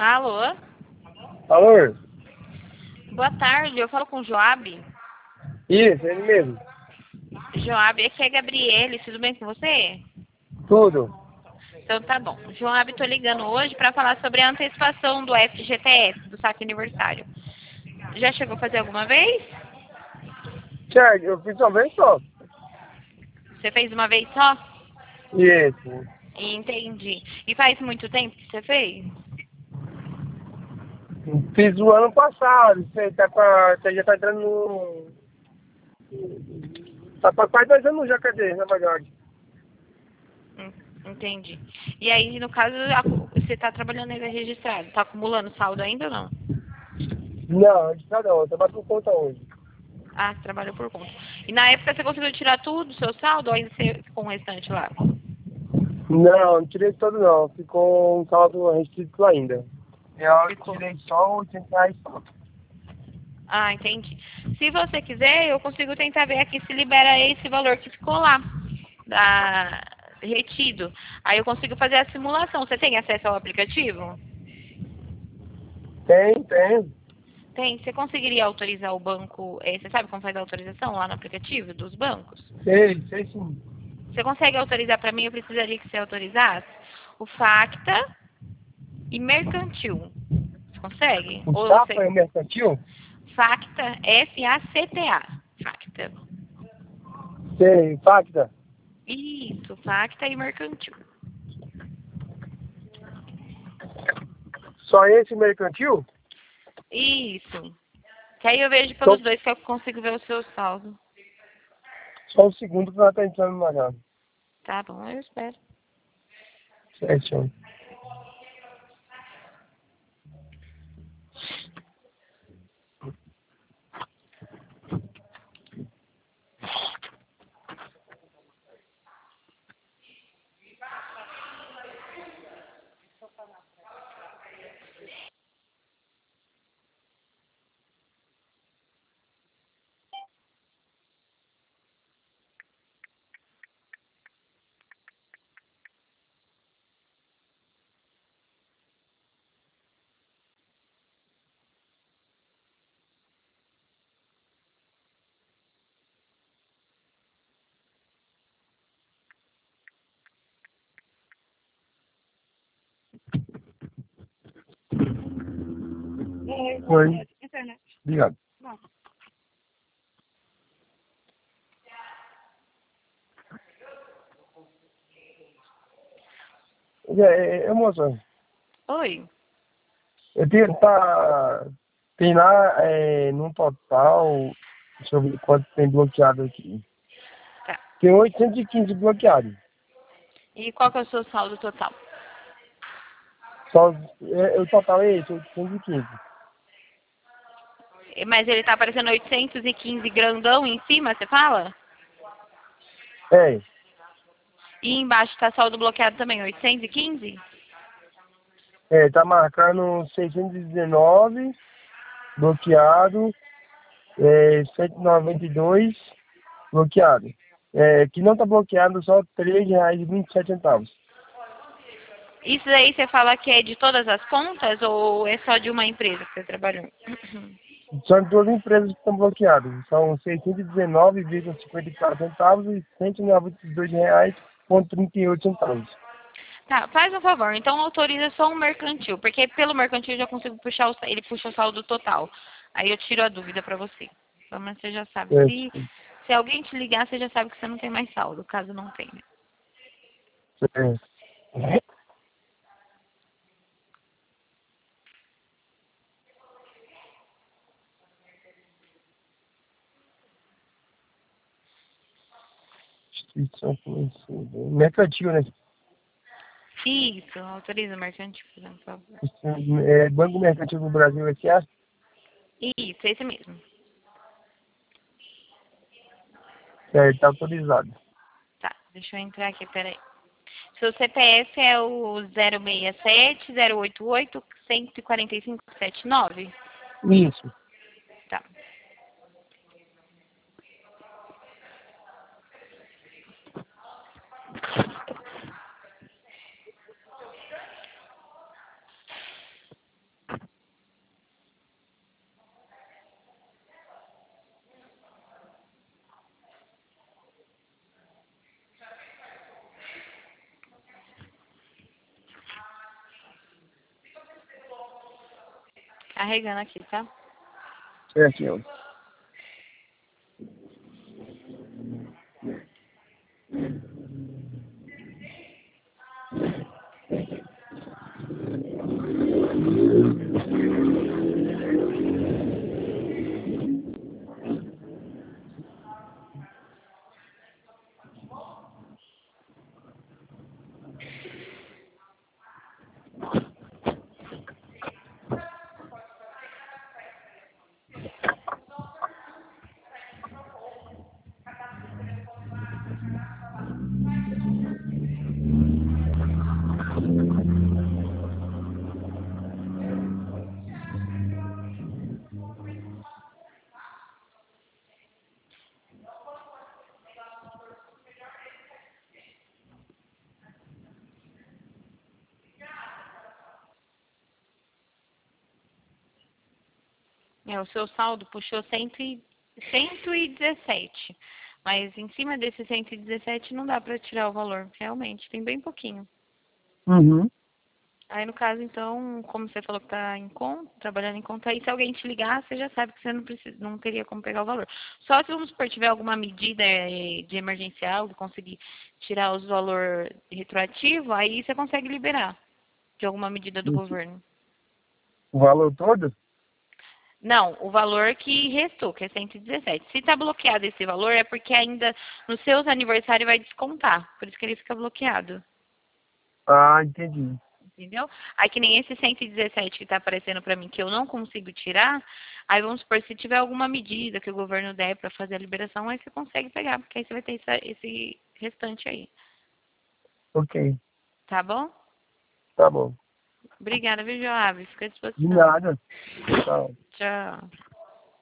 Alô? Alô? Boa tarde, eu falo com o Joab. Isso, ele mesmo. Joab, aqui é a Gabriele, tudo bem com você? Tudo. Então tá bom. Joab, tô ligando hoje para falar sobre a antecipação do FGTS, do saque aniversário. Já chegou a fazer alguma vez? Tiago, eu fiz uma vez só. Você fez uma vez só? Isso. Entendi. E faz muito tempo que você fez? Fiz o ano passado. Você já tá entrando no. Tá pra quase 2 anos já, cadê, na verdade? Entendi. E aí, no caso, você tá trabalhando ainda registrado, tá acumulando saldo ainda ou não? Não, a gente tá não. Eu trabalho por conta hoje. Ah, você trabalhou por conta. E na época você conseguiu tirar tudo do seu saldo ou ainda você ficou um restante lá? Não tirei todo não. Ficou um saldo restrito ainda. Eu Ficou. tirei só R$ 80 só. Ah, entendi. Se você quiser, eu consigo tentar ver aqui se libera esse valor que ficou lá, retido. Aí eu consigo fazer a simulação. Você tem acesso ao aplicativo? Tem. Tem. Você conseguiria autorizar o banco? Você sabe como faz a autorização lá no aplicativo dos bancos? Sei sim. Você consegue autorizar para mim? Eu precisaria que você autorizasse o Facta e Mercantil. Você consegue? O Ou Safra você... é o mercantil? Facta, Facta. Facta. Sei, Facta. Isso, Facta e Mercantil. Só esse mercantil? Isso. Que aí eu vejo Então, pelos dois que eu consigo ver o seu saldo. só o segundo que ela tá entrando na casa. Tá bom, eu espero. Certo. Oi. Obrigado. Moça, Oi. eu tenho tem lá no total, deixa eu ver quanto tem bloqueado aqui. Tá. Tem 815 bloqueados. E qual que é o seu saldo total? Só, o total é esse, 815. Mas ele tá aparecendo 815 grandão em cima, você fala? É, E embaixo tá saldo bloqueado também, 815? tá marcando 619 bloqueado, 192 bloqueado. Que não tá bloqueado só R$ 3,27. Isso aí você fala que é de todas as contas ou é só de uma empresa que você trabalhou? São duas empresas que estão bloqueadas. São 619,54 centavos e R$ 192,38. Tá, faz um favor, então autoriza só um mercantil, porque pelo mercantil eu já consigo puxar ele puxa o saldo total. Aí eu tiro a dúvida pra você. Pelo menos você já sabe. Certo. Se alguém te ligar, você já sabe que você não tem mais saldo, caso não tenha. Certo. Instituição financeira. Mercantil, né? Isso, autoriza o mercantil, por favor. Banco Mercantil do Brasil S.A. Isso, esse mesmo. Está autorizado. Tá, deixa eu entrar aqui, peraí. Seu CPF é o 067-088-14579? Isso. Tá. carregando aqui, tá? Certinho. O seu saldo puxou 117. Mas em cima desse 117 não dá para tirar o valor. Realmente, tem bem pouquinho. Uhum. Aí, no caso, então, como você falou que está em conta, trabalhando em conta, aí se alguém te ligar, você já sabe que você não teria como pegar o valor. Só se, vamos supor, tiver alguma medida de emergencial, de conseguir tirar os valores retroativos, aí você consegue liberar de alguma medida do governo. O valor todo? Não, o valor que restou, que é 117. Se está bloqueado esse valor, é porque ainda nos seus aniversários vai descontar. Por isso que ele fica bloqueado. Ah, entendi. Entendeu? Aí que nem esse 117 que está aparecendo para mim, que eu não consigo tirar, aí vamos supor, se tiver alguma medida que o governo der para fazer a liberação, aí você consegue pegar, porque aí você vai ter esse restante aí. Ok, Tá bom? tá bom. Obrigada, viu, Joab? Fica à De disposição. nada. Tchau. Tchau.